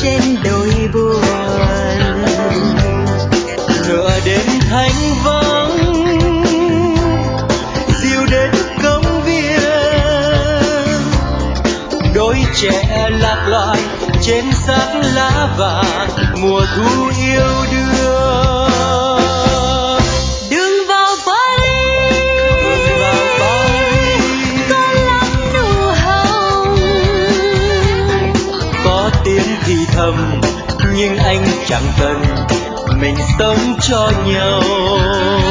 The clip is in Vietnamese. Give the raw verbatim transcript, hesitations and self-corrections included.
trên đôi buồn. Nửa đêm thanh vắng dìu đến công viên, đôi trẻ lạc loài trên xác lá vàng mùa thu yêu đương. Đường vào Paris, Đường vào Paris, có lắm nụ hồng, có tiếng thì thầm nhưng anh chẳng cần, mình sống cho nhau.